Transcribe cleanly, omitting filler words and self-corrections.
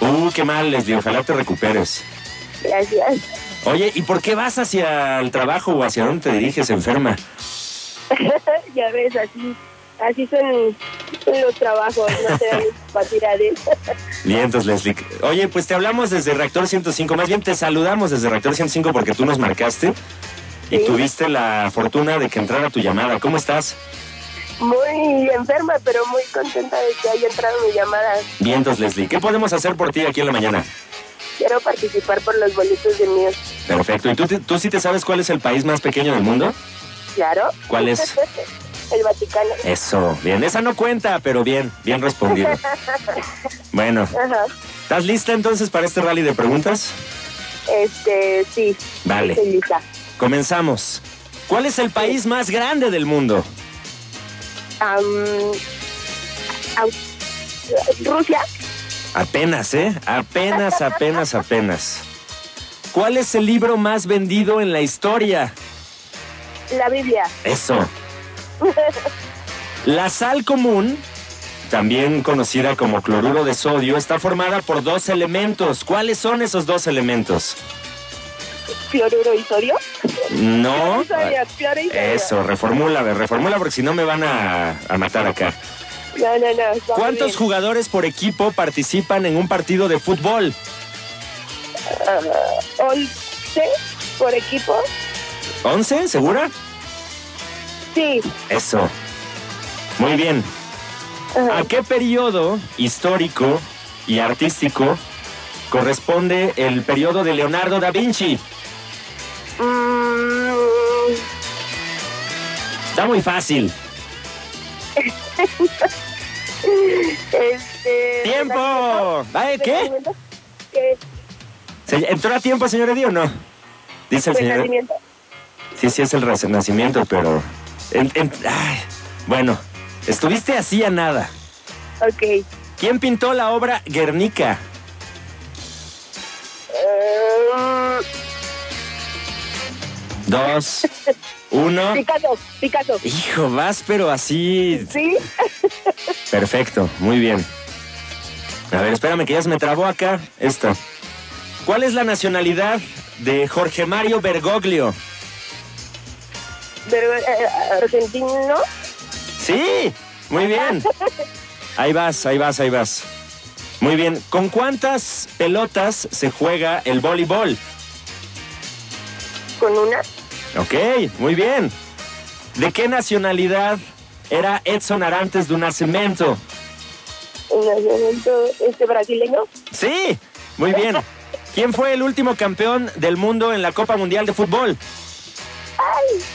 Qué mal, Leslie, ojalá te recuperes. Gracias. Oye, ¿y por qué vas hacia el trabajo o hacia dónde te diriges, enferma? Ya ves, así son los trabajos, no te dan facilidades. Bien, entonces, Leslie. Oye, pues te hablamos desde Reactor 105, más bien te saludamos desde Reactor 105 porque tú nos marcaste y Sí. tuviste la fortuna de que entrara tu llamada. ¿Cómo estás? Muy enferma, pero muy contenta de que haya entrado mi llamada. Bien, entonces, Leslie, ¿qué podemos hacer por ti aquí en la mañana? Quiero participar por los boletos de míos. Perfecto. ¿Y tú sí te sabes cuál es el país más pequeño del mundo? Claro. ¿Cuál es? El Vaticano. Eso, bien. Esa no cuenta, pero bien respondido. Bueno, Ajá. ¿estás lista entonces para este rally de preguntas? Sí. Vale. Estoy lista. Comenzamos. ¿Cuál es el país más grande del mundo? Rusia. Apenas, ¿eh? Apenas. ¿Cuál es el libro más vendido en la historia? La Biblia. Eso. La sal común, también conocida como cloruro de sodio, está formada por 2 elementos. ¿Cuáles son esos 2 elementos? Fluoruro y sodio. No. Cloro y sodio. Eso, reformula porque si no me van a matar acá. No. ¿Cuántos jugadores por equipo participan en un partido de fútbol? 11 por equipo. ¿11? ¿Segura? Sí. Eso. Muy bien. Ajá. ¿A qué periodo histórico y artístico corresponde el periodo de Leonardo da Vinci? Está muy fácil. ¡Tiempo! ¿Ay, qué? ¿Qué? ¿Entró a tiempo, señor Eddy, o no? Dice el señor. ¿Renacimiento? Sí, es el Renacimiento, pero... Ay, bueno, estuviste así a nada. Ok. ¿Quién pintó la obra Guernica? 2, 1... Picasso. Hijo, vas, pero así... ¿Sí? Perfecto, muy bien. A ver, espérame que ya se me trabó acá esta. ¿Cuál es la nacionalidad de Jorge Mario Bergoglio? ¿Argentino? Sí, muy bien. Ahí vas. Muy bien. ¿Con cuántas pelotas se juega el voleibol? Con una. Ok, muy bien. ¿De qué nacionalidad era Edson Arantes do Nascimento? Un nacimiento brasileño. Sí, muy bien. ¿Quién fue el último campeón del mundo en la Copa Mundial de Fútbol? ¡Ay!